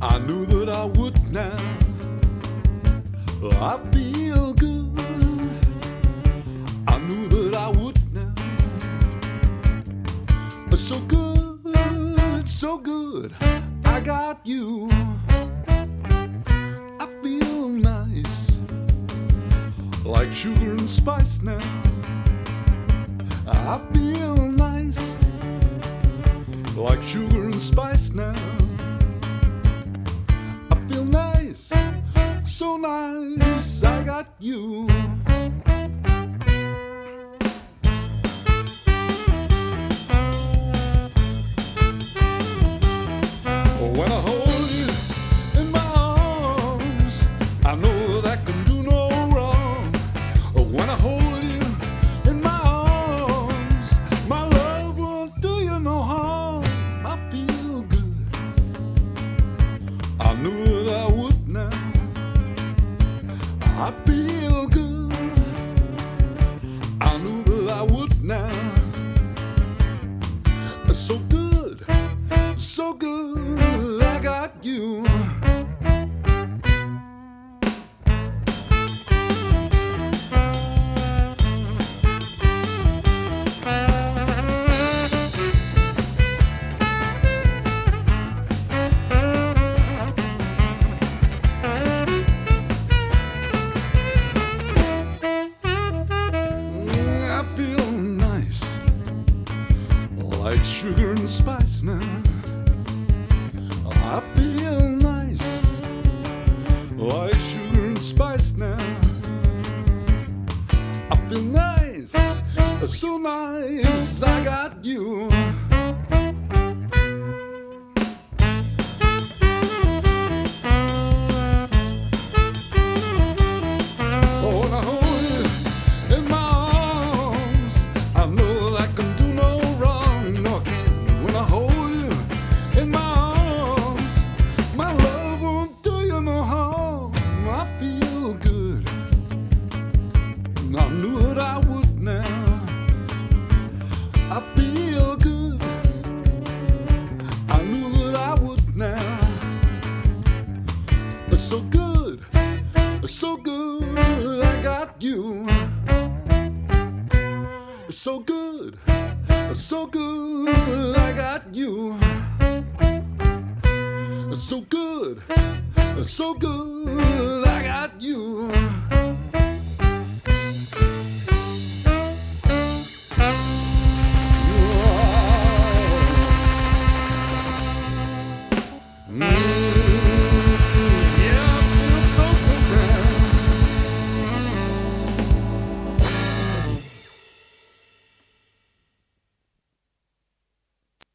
I knew that I would now. I feel good. I knew that I would now. So good, so good. I got you. I feel nice, like sugar and spice now. I feel nice, like sugar and spice now. I feel nice, so nice. I got you. When I hold you in my arms, I know that I can do no wrong. When I hold you in my arms, my love won't do you no harm. I feel good. I knew that I would now. I feel good. I knew that I would now. So good, so good. I got you. I feel nice, like sugar and spice now. I feel nice, like sugar and spice now. I feel nice, so nice. I got you. Oh, when I hold you in my arms, I know that I can do no wrong. No, I can't. When I hold you in my arms, my love won't do you no harm. I feel good. I knew that I would now. I feel good. I knew that I would now. So good, so good. I got you. So good, so good. I got you. So good, so good. I got you.